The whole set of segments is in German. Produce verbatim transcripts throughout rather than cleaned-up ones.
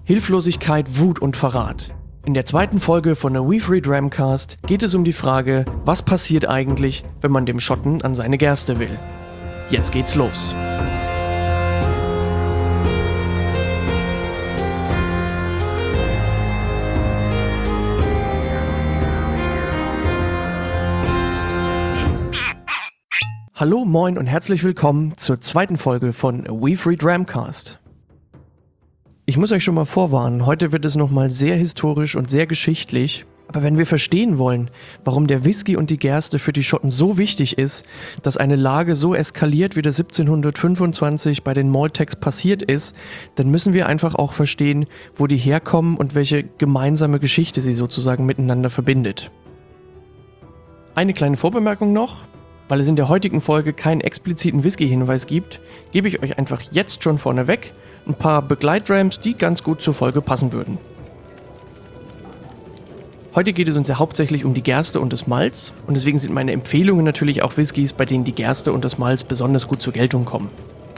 Hilflosigkeit, Wut und Verrat. In der zweiten Folge von der We Free Dramcast geht es um die Frage, was passiert eigentlich, wenn man dem Schotten an seine Gerste will. Jetzt geht's los. Hallo, moin und herzlich willkommen zur zweiten Folge von We Free Dramcast. Ich muss euch schon mal vorwarnen, heute wird es nochmal sehr historisch und sehr geschichtlich. Aber wenn wir verstehen wollen, warum der Whisky und die Gerste für die Schotten so wichtig ist, dass eine Lage so eskaliert, wie das siebzehnhundertfünfundzwanzig bei den Maltecs passiert ist, dann müssen wir einfach auch verstehen, wo die herkommen und welche gemeinsame Geschichte sie sozusagen miteinander verbindet. Eine kleine Vorbemerkung noch. Weil es in der heutigen Folge keinen expliziten Whisky-Hinweis gibt, gebe ich euch einfach jetzt schon vorneweg ein paar Begleitdrams, die ganz gut zur Folge passen würden. Heute geht es uns ja hauptsächlich um die Gerste und das Malz und deswegen sind meine Empfehlungen natürlich auch Whiskys, bei denen die Gerste und das Malz besonders gut zur Geltung kommen.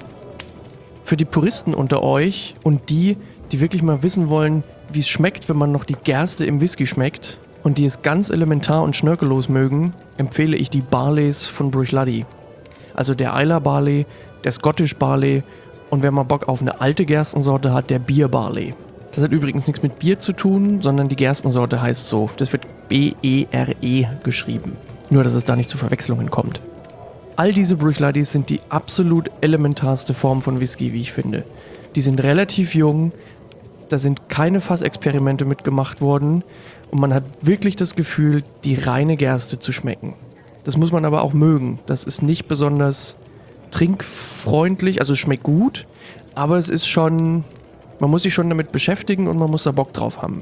Für die Puristen unter euch und die, die wirklich mal wissen wollen, wie es schmeckt, wenn man noch die Gerste im Whisky schmeckt, und die es ganz elementar und schnörkellos mögen, empfehle ich die Barleys von Bruichladdich. Also der Islay Barley, der Scottish Barley und wer mal Bock auf eine alte Gerstensorte hat, der Beer Barley. Das hat übrigens nichts mit Bier zu tun, sondern die Gerstensorte heißt so. Das wird B E R E geschrieben. Nur, dass es da nicht zu Verwechslungen kommt. All diese Bruichladdich sind die absolut elementarste Form von Whisky, wie ich finde. Die sind relativ jung, da sind keine Fassexperimente mitgemacht worden und man hat wirklich das Gefühl, die reine Gerste zu schmecken. Das muss man aber auch mögen. Das ist nicht besonders trinkfreundlich, also es schmeckt gut, aber es ist schon, man muss sich schon damit beschäftigen und man muss da Bock drauf haben.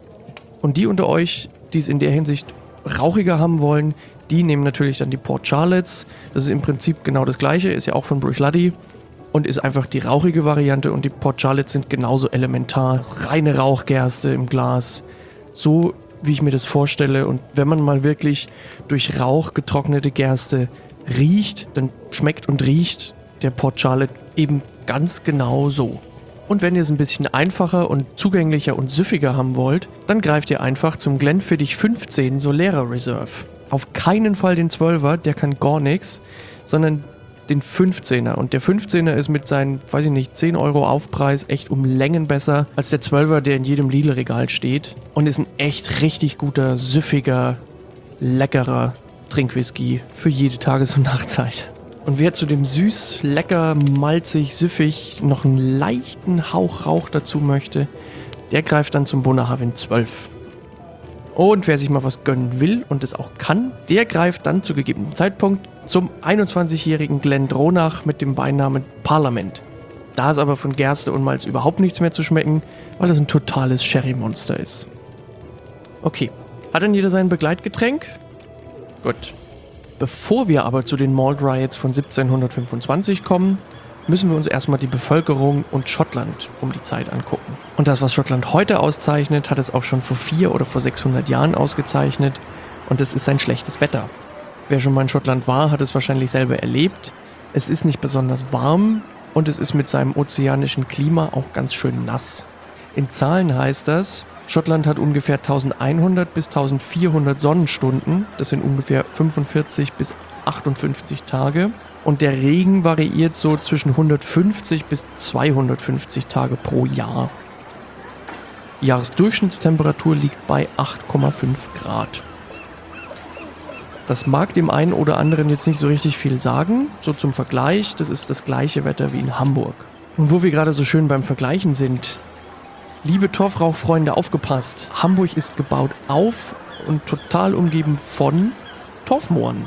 Und die unter euch, die es in der Hinsicht rauchiger haben wollen, die nehmen natürlich dann die Port Charlottes. Das ist im Prinzip genau das gleiche, ist ja auch von Bruichladdich. Und ist einfach die rauchige Variante und die Port Charlottes sind genauso elementar. Reine Rauchgerste im Glas. So wie ich mir das vorstelle. Und wenn man mal wirklich durch Rauch getrocknete Gerste riecht, dann schmeckt und riecht der Port Charlotte eben ganz genau so. Und wenn ihr es ein bisschen einfacher und zugänglicher und süffiger haben wollt, dann greift ihr einfach zum Glenfiddich fünfzehn Solera Reserve. Auf keinen Fall den zwölfer, der kann gar nichts, sondern den fünfzehner. Und der fünfzehner ist mit seinen, weiß ich nicht, zehn Euro Aufpreis echt um Längen besser als der zwölfer, der in jedem Lidl-Regal steht. Und ist ein echt richtig guter, süffiger, leckerer Trinkwhisky für jede Tages- und Nachtzeit. Und wer zu dem süß, lecker, malzig, süffig noch einen leichten Hauch Rauch dazu möchte, der greift dann zum Bunnahabhain zwölf. Und wer sich mal was gönnen will und es auch kann, der greift dann zu gegebenem Zeitpunkt zum einundzwanzigjährigen Glendronach mit dem Beinamen Parlament. Da ist aber von Gerste und Malz überhaupt nichts mehr zu schmecken, weil es ein totales Sherry-Monster ist. Okay, hat dann jeder sein Begleitgetränk? Gut. Bevor wir aber zu den Malt Riots von siebzehnhundertfünfundzwanzig kommen, müssen wir uns erstmal die Bevölkerung und Schottland um die Zeit angucken. Und das, was Schottland heute auszeichnet, hat es auch schon vor vier oder vor sechshundert Jahren ausgezeichnet. Und das ist sein schlechtes Wetter. Wer schon mal in Schottland war, hat es wahrscheinlich selber erlebt. Es ist nicht besonders warm und es ist mit seinem ozeanischen Klima auch ganz schön nass. In Zahlen heißt das, Schottland hat ungefähr eintausendeinhundert bis eintausendvierhundert Sonnenstunden. Das sind ungefähr fünfundvierzig bis achtundfünfzig Tage. Und der Regen variiert so zwischen hundertfünfzig bis zweihundertfünfzig Tage pro Jahr. Die Jahresdurchschnittstemperatur liegt bei acht Komma fünf Grad. Das mag dem einen oder anderen jetzt nicht so richtig viel sagen. So zum Vergleich, das ist das gleiche Wetter wie in Hamburg. Und wo wir gerade so schön beim Vergleichen sind, liebe Torfrauchfreunde, aufgepasst. Hamburg ist gebaut auf und total umgeben von Torfmooren.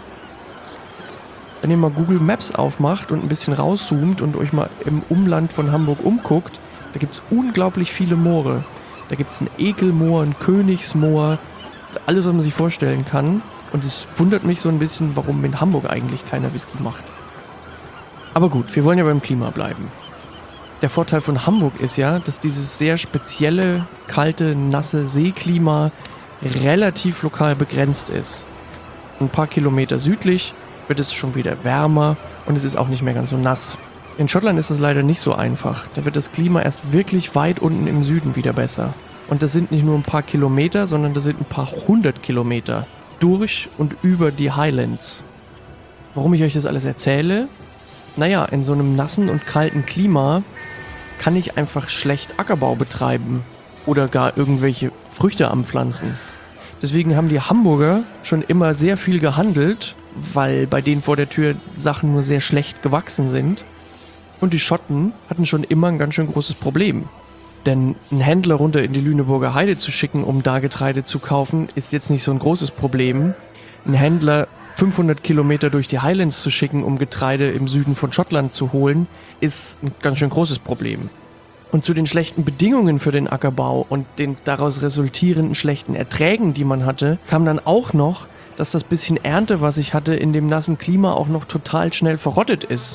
Wenn ihr mal Google Maps aufmacht und ein bisschen rauszoomt und euch mal im Umland von Hamburg umguckt, da gibt es unglaublich viele Moore. Da gibt es ein Ekelmoor, ein Königsmoor, alles, was man sich vorstellen kann. Und es wundert mich so ein bisschen, warum in Hamburg eigentlich keiner Whisky macht. Aber gut, wir wollen ja beim Klima bleiben. Der Vorteil von Hamburg ist ja, dass dieses sehr spezielle, kalte, nasse Seeklima relativ lokal begrenzt ist. Ein paar Kilometer südlich wird es schon wieder wärmer und es ist auch nicht mehr ganz so nass. In Schottland ist es leider nicht so einfach. Da wird das Klima erst wirklich weit unten im Süden wieder besser. Und das sind nicht nur ein paar Kilometer, sondern das sind ein paar hundert Kilometer durch und über die Highlands. Warum ich euch das alles erzähle? Naja, in so einem nassen und kalten Klima kann ich einfach schlecht Ackerbau betreiben oder gar irgendwelche Früchte anpflanzen. Deswegen haben die Hamburger schon immer sehr viel gehandelt, weil bei denen vor der Tür Sachen nur sehr schlecht gewachsen sind. Und die Schotten hatten schon immer ein ganz schön großes Problem. Denn einen Händler runter in die Lüneburger Heide zu schicken, um da Getreide zu kaufen, ist jetzt nicht so ein großes Problem. Ein Händler fünfhundert Kilometer durch die Highlands zu schicken, um Getreide im Süden von Schottland zu holen, ist ein ganz schön großes Problem. Und zu den schlechten Bedingungen für den Ackerbau und den daraus resultierenden schlechten Erträgen, die man hatte, kam dann auch noch, dass das bisschen Ernte, was ich hatte, in dem nassen Klima auch noch total schnell verrottet ist.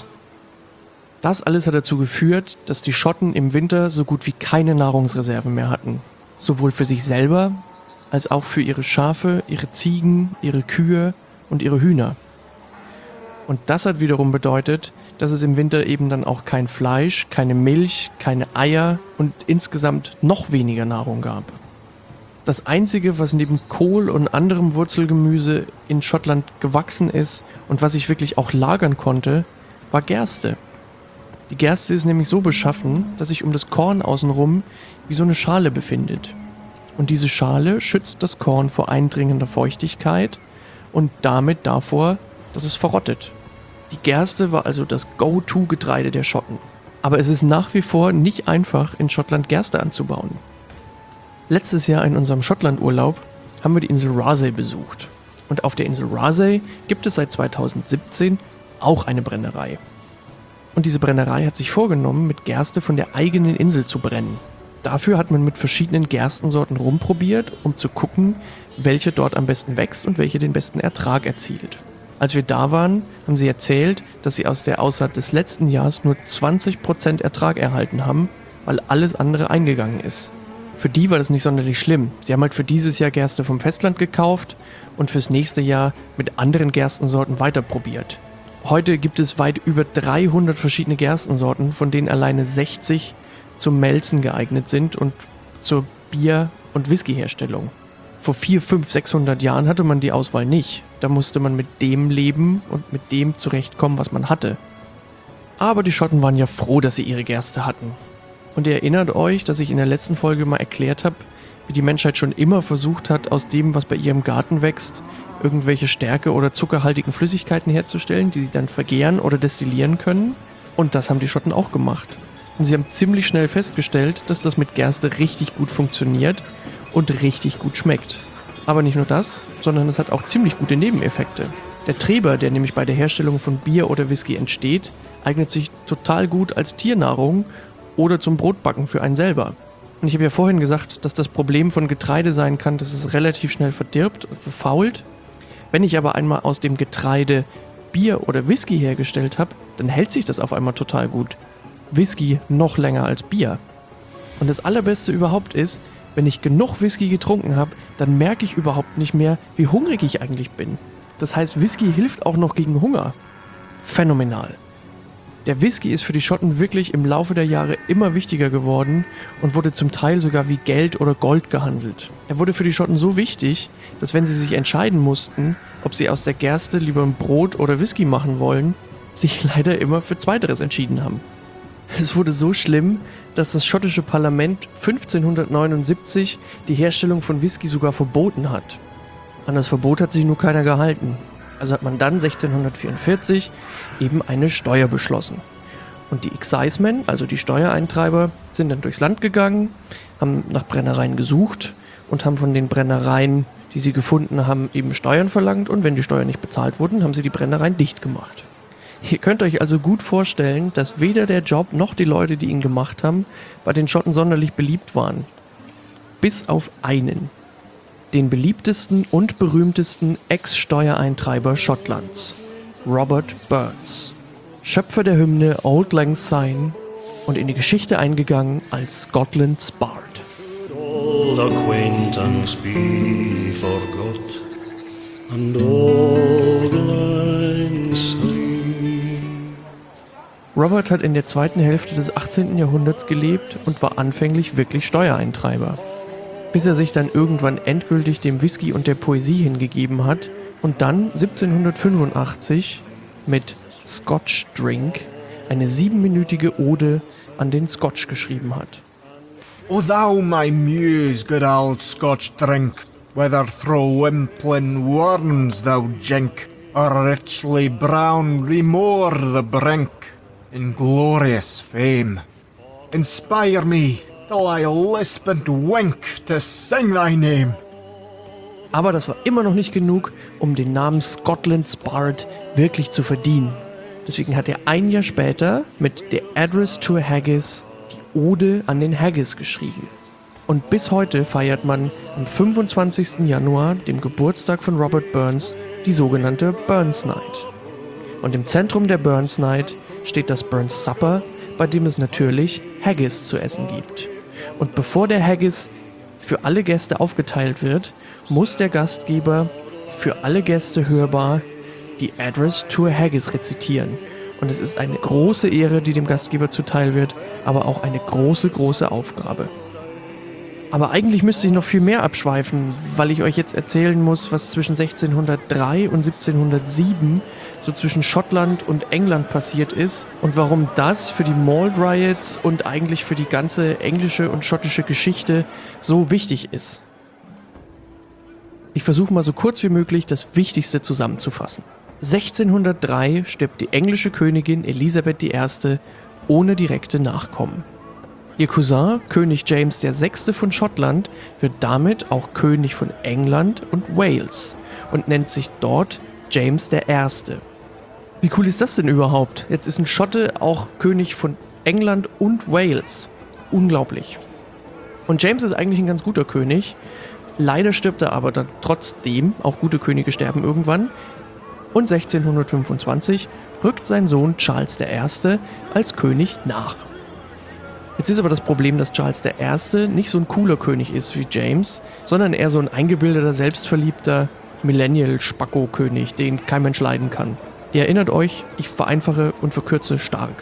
Das alles hat dazu geführt, dass die Schotten im Winter so gut wie keine Nahrungsreserven mehr hatten. Sowohl für sich selber, als auch für ihre Schafe, ihre Ziegen, ihre Kühe und ihre Hühner. Und das hat wiederum bedeutet, dass es im Winter eben dann auch kein Fleisch, keine Milch, keine Eier und insgesamt noch weniger Nahrung gab. Das Einzige, was neben Kohl und anderem Wurzelgemüse in Schottland gewachsen ist und was ich wirklich auch lagern konnte, war Gerste. Die Gerste ist nämlich so beschaffen, dass sich um das Korn außenrum wie so eine Schale befindet. Und diese Schale schützt das Korn vor eindringender Feuchtigkeit und damit davor, dass es verrottet. Die Gerste war also das Go-To-Getreide der Schotten. Aber es ist nach wie vor nicht einfach, in Schottland Gerste anzubauen. Letztes Jahr in unserem Schottlandurlaub haben wir die Insel Rasay besucht. Und auf der Insel Rasay gibt es seit zweitausendsiebzehn auch eine Brennerei. Und diese Brennerei hat sich vorgenommen, mit Gerste von der eigenen Insel zu brennen. Dafür hat man mit verschiedenen Gerstensorten rumprobiert, um zu gucken, welche dort am besten wächst und welche den besten Ertrag erzielt. Als wir da waren, haben sie erzählt, dass sie aus der Aussaat des letzten Jahres nur zwanzig Prozent Ertrag erhalten haben, weil alles andere eingegangen ist. Für die war das nicht sonderlich schlimm. Sie haben halt für dieses Jahr Gerste vom Festland gekauft und fürs nächste Jahr mit anderen Gerstensorten weiterprobiert. Heute gibt es weit über dreihundert verschiedene Gerstensorten, von denen alleine sechzig zum Melzen geeignet sind und zur Bier- und Whiskyherstellung. Vor vierhundert, fünfhundert, sechshundert Jahren hatte man die Auswahl nicht. Da musste man mit dem leben und mit dem zurechtkommen, was man hatte. Aber die Schotten waren ja froh, dass sie ihre Gerste hatten. Und ihr erinnert euch, dass ich in der letzten Folge mal erklärt habe, wie die Menschheit schon immer versucht hat, aus dem, was bei ihrem Garten wächst, irgendwelche stärke- oder zuckerhaltigen Flüssigkeiten herzustellen, die sie dann vergären oder destillieren können. Und das haben die Schotten auch gemacht. Und sie haben ziemlich schnell festgestellt, dass das mit Gerste richtig gut funktioniert und richtig gut schmeckt. Aber nicht nur das, sondern es hat auch ziemlich gute Nebeneffekte. Der Treber, der nämlich bei der Herstellung von Bier oder Whisky entsteht, eignet sich total gut als Tiernahrung oder zum Brotbacken für einen selber. Und ich habe ja vorhin gesagt, dass das Problem von Getreide sein kann, dass es relativ schnell verdirbt, verfault. Wenn ich aber einmal aus dem Getreide Bier oder Whisky hergestellt habe, dann hält sich das auf einmal total gut. Whisky noch länger als Bier. Und das Allerbeste überhaupt ist, wenn ich genug Whisky getrunken habe, dann merke ich überhaupt nicht mehr, wie hungrig ich eigentlich bin. Das heißt, Whisky hilft auch noch gegen Hunger. Phänomenal. Der Whisky ist für die Schotten wirklich im Laufe der Jahre immer wichtiger geworden und wurde zum Teil sogar wie Geld oder Gold gehandelt. Er wurde für die Schotten so wichtig, dass wenn sie sich entscheiden mussten, ob sie aus der Gerste lieber ein Brot oder Whisky machen wollen, sich leider immer für Zweiteres entschieden haben. Es wurde so schlimm, dass das schottische Parlament fünfzehnhundertneunundsiebzig die Herstellung von Whisky sogar verboten hat. An das Verbot hat sich nur keiner gehalten. Also hat man dann sechzehnhundertvierundvierzig eben eine Steuer beschlossen. Und die Excisemen, also die Steuereintreiber, sind dann durchs Land gegangen, haben nach Brennereien gesucht und haben von den Brennereien, die sie gefunden haben, eben Steuern verlangt. Und wenn die Steuern nicht bezahlt wurden, haben sie die Brennereien dicht gemacht. Ihr könnt euch also gut vorstellen, dass weder der Job noch die Leute, die ihn gemacht haben, bei den Schotten sonderlich beliebt waren. Bis auf einen. Den beliebtesten und berühmtesten Ex-Steuereintreiber Schottlands, Robert Burns. Schöpfer der Hymne Auld Lang Syne und in die Geschichte eingegangen als Scotland's Bard. Old acquaintance be forgot, and Auld Lang Syne. Robert hat in der zweiten Hälfte des achtzehnten Jahrhunderts gelebt und war anfänglich wirklich Steuereintreiber, bis er sich dann irgendwann endgültig dem Whisky und der Poesie hingegeben hat und dann siebzehnhundertfünfundachtzig mit Scotch Drink eine siebenminütige Ode an den Scotch geschrieben hat. O thou my muse, good old Scotch drink, whether through wimplin worms thou jink, or richly brown remore the brink, in glorious fame. Inspire me, till I lisp and wink to sing thy name. Aber das war immer noch nicht genug, um den Namen Scotland's Bard wirklich zu verdienen. Deswegen hat er ein Jahr später mit The Address to a Haggis die Ode an den Haggis geschrieben. Und bis heute feiert man am fünfundzwanzigsten Januar, dem Geburtstag von Robert Burns, die sogenannte Burns Night. Und im Zentrum der Burns Night steht das Burns Supper, bei dem es natürlich Haggis zu essen gibt. Und bevor der Haggis für alle Gäste aufgeteilt wird, muss der Gastgeber für alle Gäste hörbar die Address to a Haggis rezitieren. Und es ist eine große Ehre, die dem Gastgeber zuteil wird, aber auch eine große, große Aufgabe. Aber eigentlich müsste ich noch viel mehr abschweifen, weil ich euch jetzt erzählen muss, was zwischen sechzehnhundertdrei und siebzehnhundertsieben so zwischen Schottland und England passiert ist und warum das für die Malt Riots und eigentlich für die ganze englische und schottische Geschichte so wichtig ist. Ich versuche mal so kurz wie möglich das Wichtigste zusammenzufassen. sechzehnhundertdrei stirbt die englische Königin Elisabeth die Erste ohne direkte Nachkommen. Ihr Cousin, König James der Sechste von Schottland, wird damit auch König von England und Wales und nennt sich dort James der Erste. Wie cool ist das denn überhaupt? Jetzt ist ein Schotte auch König von England und Wales. Unglaublich. Und James ist eigentlich ein ganz guter König. Leider stirbt er aber dann trotzdem, auch gute Könige sterben irgendwann. Und sechzehnhundertfünfundzwanzig rückt sein Sohn Charles der Erste als König nach. Jetzt ist aber das Problem, dass Charles der Erste nicht so ein cooler König ist wie James, sondern eher so ein eingebildeter, selbstverliebter Millennial-Spacko-König, den kein Mensch leiden kann. Ihr erinnert euch, ich vereinfache und verkürze stark.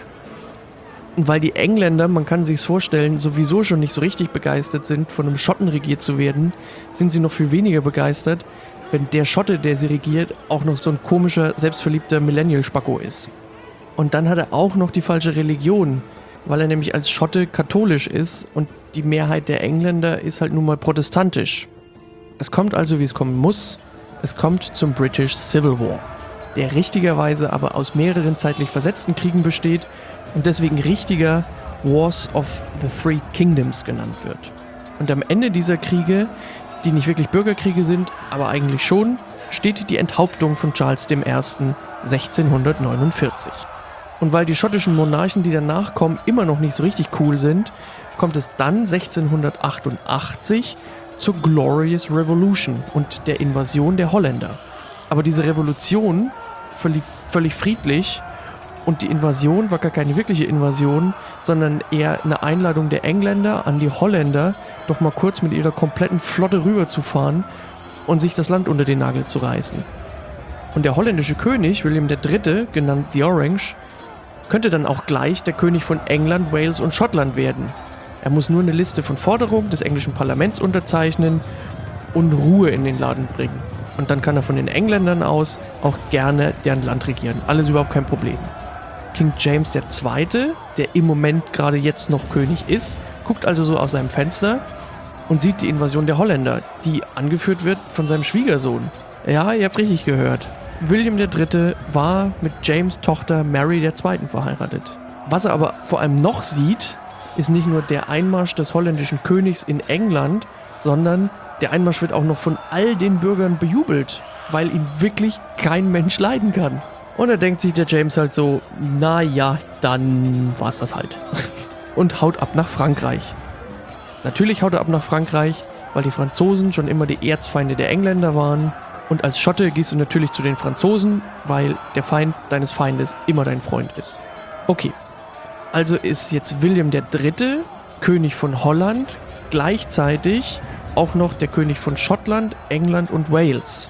Und weil die Engländer, man kann sich's vorstellen, sowieso schon nicht so richtig begeistert sind, von einem Schotten regiert zu werden, sind sie noch viel weniger begeistert, wenn der Schotte, der sie regiert, auch noch so ein komischer, selbstverliebter Millennial-Spacko ist. Und dann hat er auch noch die falsche Religion, weil er nämlich als Schotte katholisch ist und die Mehrheit der Engländer ist halt nun mal protestantisch. Es kommt also, wie es kommen muss. Es kommt zum British Civil War, der richtigerweise aber aus mehreren zeitlich versetzten Kriegen besteht und deswegen richtiger Wars of the Three Kingdoms genannt wird. Und am Ende dieser Kriege, die nicht wirklich Bürgerkriege sind, aber eigentlich schon, steht die Enthauptung von Charles der Erste sechzehnhundertneunundvierzig. Und weil die schottischen Monarchen, die danach kommen, immer noch nicht so richtig cool sind, kommt es dann sechzehnhundertachtundachtzig zur Glorious Revolution und der Invasion der Holländer. Aber diese Revolution verlief völlig friedlich und die Invasion war gar keine wirkliche Invasion, sondern eher eine Einladung der Engländer an die Holländer, doch mal kurz mit ihrer kompletten Flotte rüberzufahren und sich das Land unter den Nagel zu reißen. Und der holländische König, William der Dritte, genannt The Orange, könnte dann auch gleich der König von England, Wales und Schottland werden. Er muss nur eine Liste von Forderungen des englischen Parlaments unterzeichnen und Ruhe in den Laden bringen. Und dann kann er von den Engländern aus auch gerne deren Land regieren. Alles überhaupt kein Problem. King James der Zweite, der im Moment gerade jetzt noch König ist, guckt also so aus seinem Fenster und sieht die Invasion der Holländer, die angeführt wird von seinem Schwiegersohn. Ja, ihr habt richtig gehört. William der Dritte war mit James' Tochter Mary der Zweiten verheiratet. Was er aber vor allem noch sieht, ist nicht nur der Einmarsch des holländischen Königs in England, sondern der Einmarsch wird auch noch von all den Bürgern bejubelt, weil ihn wirklich kein Mensch leiden kann. Und da denkt sich der James halt so, na ja, dann war's das halt. Und haut ab nach Frankreich. Natürlich haut er ab nach Frankreich, weil die Franzosen schon immer die Erzfeinde der Engländer waren. Und als Schotte gehst du natürlich zu den Franzosen, weil der Feind deines Feindes immer dein Freund ist. Okay, also ist jetzt William der Dritte König von Holland, gleichzeitig auch noch der König von Schottland, England und Wales.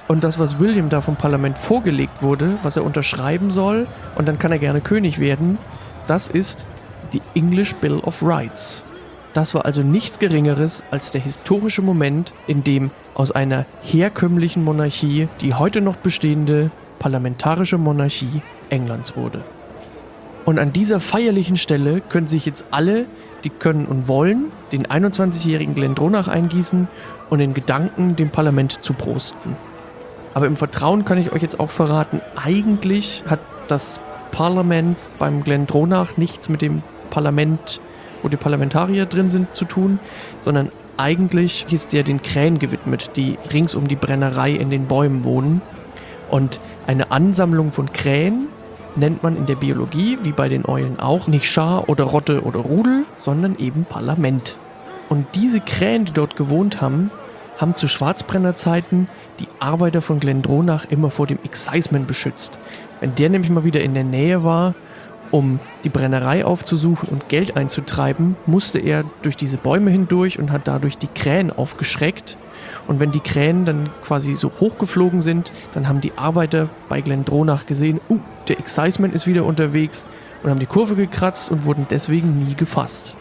Und das, was William da vom Parlament vorgelegt wurde, was er unterschreiben soll, und dann kann er gerne König werden, das ist the English Bill of Rights. Das war also nichts Geringeres als der historische Moment, in dem aus einer herkömmlichen Monarchie die heute noch bestehende parlamentarische Monarchie Englands wurde. Und an dieser feierlichen Stelle können sich jetzt alle, die können und wollen, den einundzwanzigjährigen Glendronach eingießen und in Gedanken dem Parlament zuprosten. Aber im Vertrauen kann ich euch jetzt auch verraten, eigentlich hat das Parlament beim Glendronach nichts mit dem Parlament, wo die Parlamentarier drin sind, zu tun, sondern eigentlich ist der den Krähen gewidmet, die rings um die Brennerei in den Bäumen wohnen. Und eine Ansammlung von Krähen nennt man in der Biologie, wie bei den Eulen auch, nicht Schar oder Rotte oder Rudel, sondern eben Parlament. Und diese Krähen, die dort gewohnt haben, haben zu Schwarzbrennerzeiten die Arbeiter von Glendronach immer vor dem Exciseman beschützt. Wenn der nämlich mal wieder in der Nähe war, um die Brennerei aufzusuchen und Geld einzutreiben, musste er durch diese Bäume hindurch und hat dadurch die Krähen aufgeschreckt. Und wenn die Krähen dann quasi so hochgeflogen sind, dann haben die Arbeiter bei Glendronach gesehen, uh, der Exciseman ist wieder unterwegs, und haben die Kurve gekratzt und wurden deswegen nie gefasst.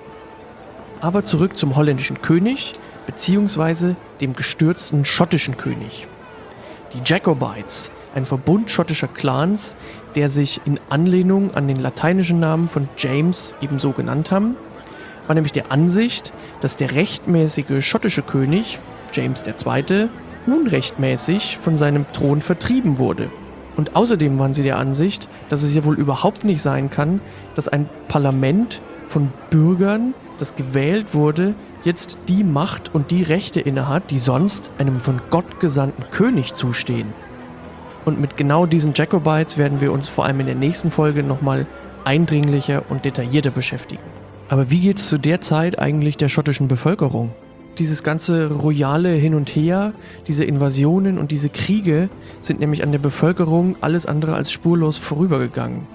Aber zurück zum holländischen König, beziehungsweise dem gestürzten schottischen König. Die Jacobites, ein Verbund schottischer Clans, der sich in Anlehnung an den lateinischen Namen von James ebenso genannt haben, war nämlich der Ansicht, dass der rechtmäßige schottische König, James der Zweite, unrechtmäßig von seinem Thron vertrieben wurde. Und außerdem waren sie der Ansicht, dass es ja wohl überhaupt nicht sein kann, dass ein Parlament von Bürgern, das gewählt wurde, jetzt die Macht und die Rechte innehat, die sonst einem von Gott gesandten König zustehen. Und mit genau diesen Jacobites werden wir uns vor allem in der nächsten Folge nochmal eindringlicher und detaillierter beschäftigen. Aber wie geht's zu der Zeit eigentlich der schottischen Bevölkerung? Dieses ganze royale Hin und Her, diese Invasionen und diese Kriege sind nämlich an der Bevölkerung alles andere als spurlos vorübergegangen.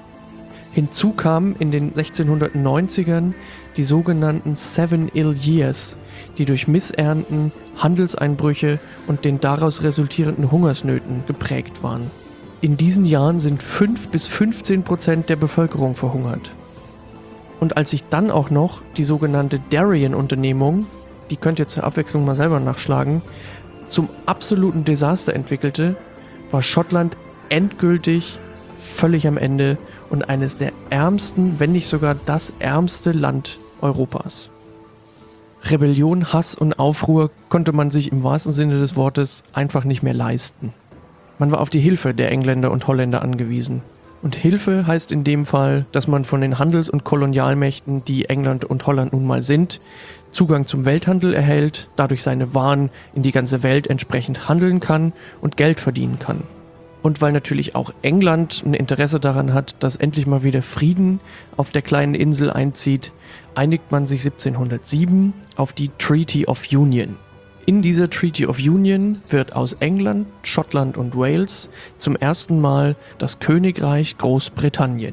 Hinzu kamen in den sechzehnhundertneunzigern die sogenannten Seven Ill Years, die durch Missernten, Handelseinbrüche und den daraus resultierenden Hungersnöten geprägt waren. In diesen Jahren sind fünf bis fünfzehn Prozent der Bevölkerung verhungert. Und als sich dann auch noch die sogenannte Darien-Unternehmung, die könnt ihr zur Abwechslung mal selber nachschlagen, zum absoluten Desaster entwickelte, war Schottland endgültig völlig am Ende und eines der ärmsten, wenn nicht sogar das ärmste Land Europas. Rebellion, Hass und Aufruhr konnte man sich im wahrsten Sinne des Wortes einfach nicht mehr leisten. Man war auf die Hilfe der Engländer und Holländer angewiesen. Und Hilfe heißt in dem Fall, dass man von den Handels- und Kolonialmächten, die England und Holland nun mal sind, Zugang zum Welthandel erhält, dadurch seine Waren in die ganze Welt entsprechend handeln kann und Geld verdienen kann. Und weil natürlich auch England ein Interesse daran hat, dass endlich mal wieder Frieden auf der kleinen Insel einzieht, einigt man sich siebzehnhundertsieben auf die Treaty of Union. In dieser Treaty of Union wird aus England, Schottland und Wales zum ersten Mal das Königreich Großbritannien.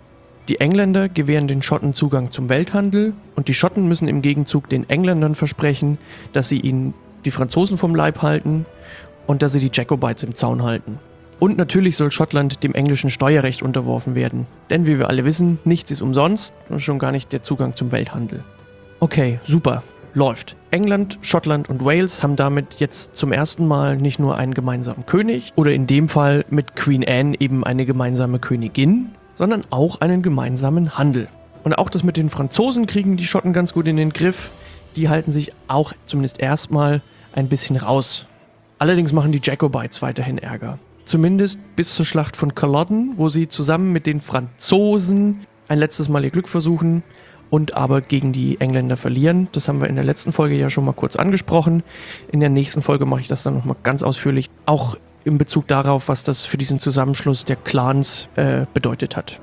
Die Engländer gewähren den Schotten Zugang zum Welthandel und die Schotten müssen im Gegenzug den Engländern versprechen, dass sie ihnen die Franzosen vom Leib halten und dass sie die Jacobites im Zaun halten. Und natürlich soll Schottland dem englischen Steuerrecht unterworfen werden. Denn wie wir alle wissen, nichts ist umsonst und schon gar nicht der Zugang zum Welthandel. Okay, super, läuft. England, Schottland und Wales haben damit jetzt zum ersten Mal nicht nur einen gemeinsamen König oder in dem Fall mit Queen Anne eben eine gemeinsame Königin, sondern auch einen gemeinsamen Handel. Und auch das mit den Franzosen kriegen die Schotten ganz gut in den Griff. Die halten sich auch zumindest erstmal ein bisschen raus. Allerdings machen die Jacobites weiterhin Ärger. Zumindest bis zur Schlacht von Culloden, wo sie zusammen mit den Franzosen ein letztes Mal ihr Glück versuchen und aber gegen die Engländer verlieren. Das haben wir in der letzten Folge ja schon mal kurz angesprochen. In der nächsten Folge mache ich das dann nochmal ganz ausführlich, auch in Bezug darauf, was das für diesen Zusammenschluss der Clans äh, bedeutet hat.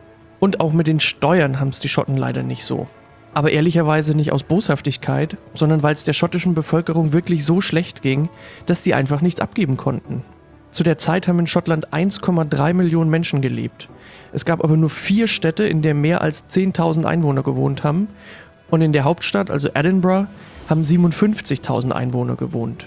Und auch mit den Steuern haben es die Schotten leider nicht so. Aber ehrlicherweise nicht aus Boshaftigkeit, sondern weil es der schottischen Bevölkerung wirklich so schlecht ging, dass die einfach nichts abgeben konnten. Zu der Zeit haben in Schottland eins Komma drei Millionen Menschen gelebt. Es gab aber nur vier Städte, in der mehr als zehntausend Einwohner gewohnt haben. Und in der Hauptstadt, also Edinburgh, haben siebenundfünfzigtausend Einwohner gewohnt.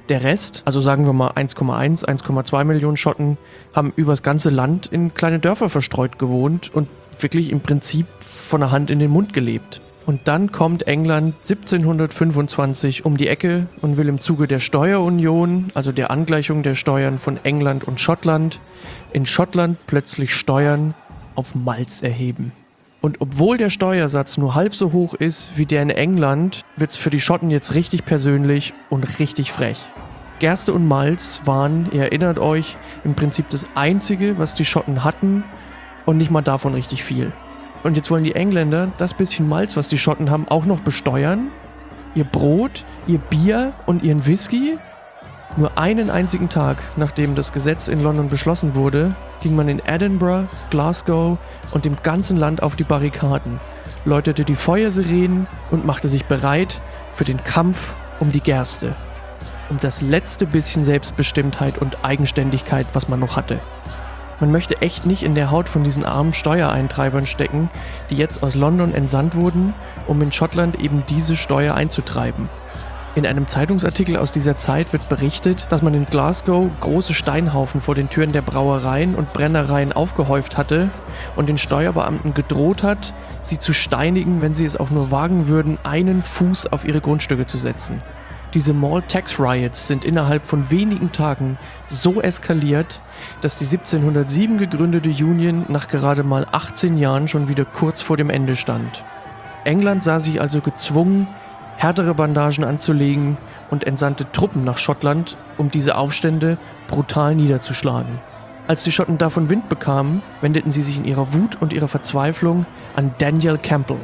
Der Rest, also sagen wir mal eins Komma eins, eins Komma zwei Millionen Schotten, haben übers ganze Land in kleine Dörfer verstreut gewohnt und wirklich im Prinzip von der Hand in den Mund gelebt. Und dann kommt England siebzehnhundertfünfundzwanzig um die Ecke und will im Zuge der Steuerunion, also der Angleichung der Steuern von England und Schottland, in Schottland plötzlich Steuern auf Malz erheben. Und obwohl der Steuersatz nur halb so hoch ist wie der in England, wird es für die Schotten jetzt richtig persönlich und richtig frech. Gerste und Malz waren, ihr erinnert euch, im Prinzip das Einzige, was die Schotten hatten und nicht mal davon richtig viel. Und jetzt wollen die Engländer das bisschen Malz, was die Schotten haben, auch noch besteuern. Ihr Brot, ihr Bier und ihren Whisky. Nur einen einzigen Tag, nachdem das Gesetz in London beschlossen wurde, ging man in Edinburgh, Glasgow und dem ganzen Land auf die Barrikaden, läutete die Feuersirenen und machte sich bereit für den Kampf um die Gerste. Um das letzte bisschen Selbstbestimmtheit und Eigenständigkeit, was man noch hatte. Man möchte echt nicht in der Haut von diesen armen Steuereintreibern stecken, die jetzt aus London entsandt wurden, um in Schottland eben diese Steuer einzutreiben. In einem Zeitungsartikel aus dieser Zeit wird berichtet, dass man in Glasgow große Steinhaufen vor den Türen der Brauereien und Brennereien aufgehäuft hatte und den Steuerbeamten gedroht hat, sie zu steinigen, wenn sie es auch nur wagen würden, einen Fuß auf ihre Grundstücke zu setzen. Diese Malt Tax Riots sind innerhalb von wenigen Tagen so eskaliert, dass die siebzehnhundertsieben gegründete Union nach gerade mal achtzehn Jahren schon wieder kurz vor dem Ende stand. England sah sich also gezwungen, härtere Bandagen anzulegen und entsandte Truppen nach Schottland, um diese Aufstände brutal niederzuschlagen. Als die Schotten davon Wind bekamen, wendeten sie sich in ihrer Wut und ihrer Verzweiflung an Daniel Campbell.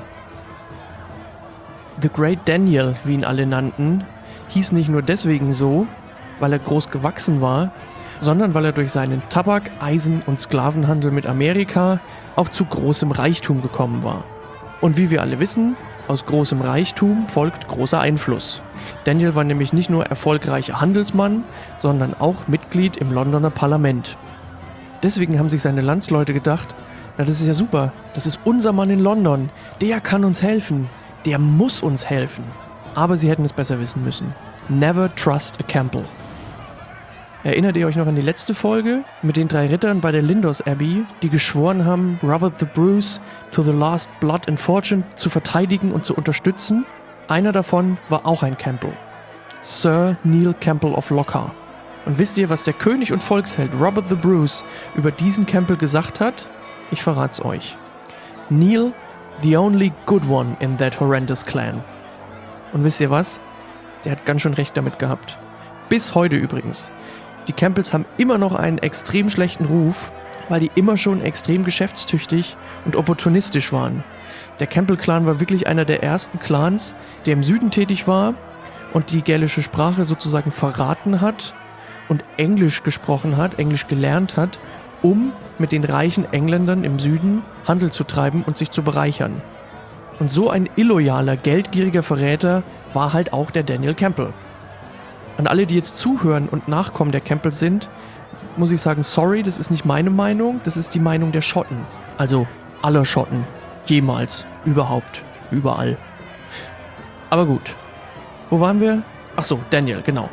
The Great Daniel, wie ihn alle nannten, hieß nicht nur deswegen so, weil er groß gewachsen war, sondern weil er durch seinen Tabak-, Eisen- und Sklavenhandel mit Amerika auch zu großem Reichtum gekommen war. Und wie wir alle wissen, aus großem Reichtum folgt großer Einfluss. Daniel war nämlich nicht nur erfolgreicher Handelsmann, sondern auch Mitglied im Londoner Parlament. Deswegen haben sich seine Landsleute gedacht, na das ist ja super, das ist unser Mann in London, der kann uns helfen, der muss uns helfen. Aber sie hätten es besser wissen müssen. Never trust a Campbell. Erinnert ihr euch noch an die letzte Folge mit den drei Rittern bei der Lindores Abbey, die geschworen haben, Robert the Bruce to the last blood and fortune zu verteidigen und zu unterstützen? Einer davon war auch ein Campbell. Sir Neil Campbell of Lochar. Und wisst ihr, was der König und Volksheld Robert the Bruce über diesen Campbell gesagt hat? Ich verrat's euch. Neil, the only good one in that horrendous clan. Und wisst ihr was? Der hat ganz schön recht damit gehabt. Bis heute übrigens. Die Campbells haben immer noch einen extrem schlechten Ruf, weil die immer schon extrem geschäftstüchtig und opportunistisch waren. Der Campbell-Clan war wirklich einer der ersten Clans, der im Süden tätig war und die gälische Sprache sozusagen verraten hat und Englisch gesprochen hat, Englisch gelernt hat, um mit den reichen Engländern im Süden Handel zu treiben und sich zu bereichern. Und so ein illoyaler, geldgieriger Verräter war halt auch der Daniel Campbell. An alle, die jetzt zuhören und Nachkommen der Campbell sind, muss ich sagen, sorry, das ist nicht meine Meinung, das ist die Meinung der Schotten. Also aller Schotten. Jemals. Überhaupt. Überall. Aber gut. Wo waren wir? Ach so, Daniel, genau.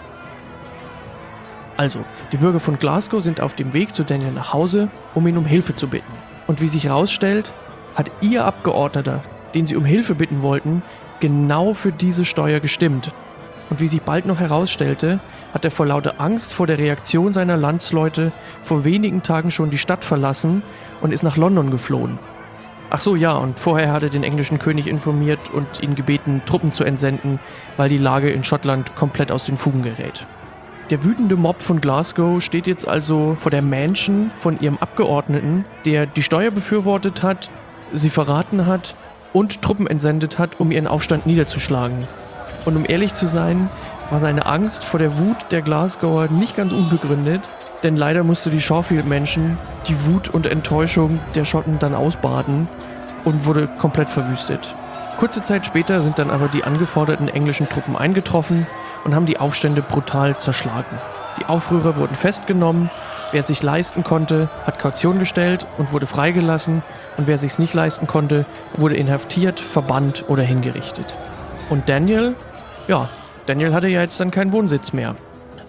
Also, die Bürger von Glasgow sind auf dem Weg zu Daniel nach Hause, um ihn um Hilfe zu bitten. Und wie sich herausstellt, hat ihr Abgeordneter, den sie um Hilfe bitten wollten, genau für diese Steuer gestimmt. Und wie sich bald noch herausstellte, hat er vor lauter Angst vor der Reaktion seiner Landsleute vor wenigen Tagen schon die Stadt verlassen und ist nach London geflohen. Ach so, ja, und vorher hat er den englischen König informiert und ihn gebeten, Truppen zu entsenden, weil die Lage in Schottland komplett aus den Fugen gerät. Der wütende Mob von Glasgow steht jetzt also vor der Mansion von ihrem Abgeordneten, der die Steuer befürwortet hat, sie verraten hat und Truppen entsendet hat, um ihren Aufstand niederzuschlagen. Und um ehrlich zu sein, war seine Angst vor der Wut der Glasgower nicht ganz unbegründet, denn leider musste die Shawfield-Menschen die Wut und Enttäuschung der Schotten dann ausbaden und wurde komplett verwüstet. Kurze Zeit später sind dann aber die angeforderten englischen Truppen eingetroffen und haben die Aufstände brutal zerschlagen. Die Aufrührer wurden festgenommen, wer es sich leisten konnte, hat Kaution gestellt und wurde freigelassen und wer es sich nicht leisten konnte, wurde inhaftiert, verbannt oder hingerichtet. Und Daniel, ja, Daniel hatte ja jetzt dann keinen Wohnsitz mehr.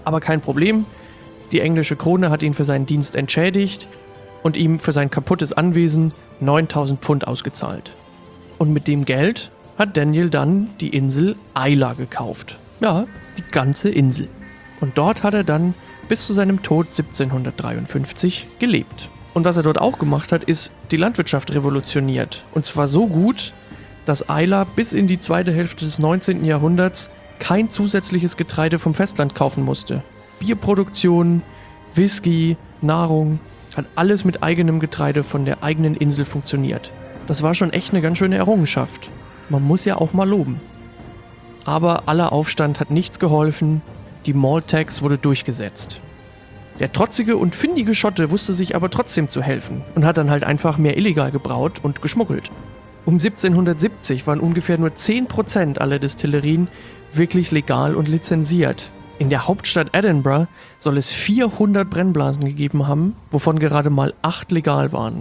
Aber kein Problem, die englische Krone hat ihn für seinen Dienst entschädigt und ihm für sein kaputtes Anwesen neuntausend Pfund ausgezahlt. Und mit dem Geld hat Daniel dann die Insel Islay gekauft. Ja, die ganze Insel. Und dort hat er dann bis zu seinem Tod siebzehnhundertdreiundfünfzig gelebt. Und was er dort auch gemacht hat, ist die Landwirtschaft revolutioniert. Und zwar so gut, dass Islay bis in die zweite Hälfte des neunzehnten Jahrhunderts kein zusätzliches Getreide vom Festland kaufen musste. Bierproduktion, Whisky, Nahrung, hat alles mit eigenem Getreide von der eigenen Insel funktioniert. Das war schon echt eine ganz schöne Errungenschaft. Man muss ja auch mal loben. Aber aller Aufstand hat nichts geholfen, die Malt Tax wurde durchgesetzt. Der trotzige und findige Schotte wusste sich aber trotzdem zu helfen und hat dann halt einfach mehr illegal gebraut und geschmuggelt. Um siebzehnhundertsiebzig waren ungefähr nur zehn Prozent aller Destillerien wirklich legal und lizenziert. In der Hauptstadt Edinburgh soll es vierhundert Brennblasen gegeben haben, wovon gerade mal acht legal waren.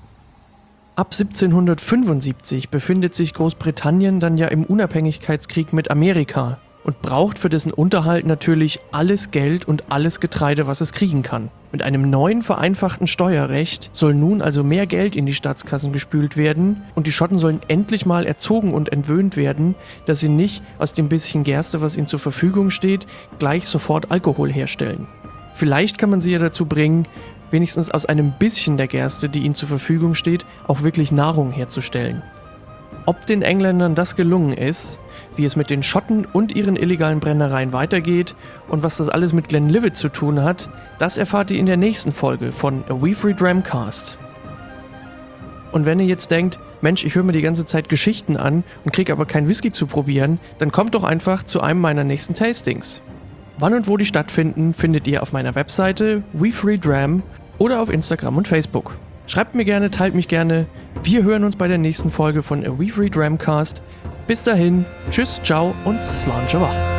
Ab siebzehnhundertfünfundsiebzig befindet sich Großbritannien dann ja im Unabhängigkeitskrieg mit Amerika und braucht für dessen Unterhalt natürlich alles Geld und alles Getreide, was es kriegen kann. Mit einem neuen vereinfachten Steuerrecht soll nun also mehr Geld in die Staatskassen gespült werden und die Schotten sollen endlich mal erzogen und entwöhnt werden, dass sie nicht aus dem bisschen Gerste, was ihnen zur Verfügung steht, gleich sofort Alkohol herstellen. Vielleicht kann man sie ja dazu bringen, wenigstens aus einem bisschen der Gerste, die ihnen zur Verfügung steht, auch wirklich Nahrung herzustellen. Ob den Engländern das gelungen ist, wie es mit den Schotten und ihren illegalen Brennereien weitergeht und was das alles mit Glenlivet zu tun hat, das erfahrt ihr in der nächsten Folge von A We Free Dramcast. Und wenn ihr jetzt denkt, Mensch, ich höre mir die ganze Zeit Geschichten an und kriege aber kein Whisky zu probieren, dann kommt doch einfach zu einem meiner nächsten Tastings. Wann und wo die stattfinden, findet ihr auf meiner Webseite We Free Dram oder auf Instagram und Facebook. Schreibt mir gerne, teilt mich gerne. Wir hören uns bei der nächsten Folge von A We Free Dramcast. Bis dahin, tschüss, ciao und Sláinte mhath.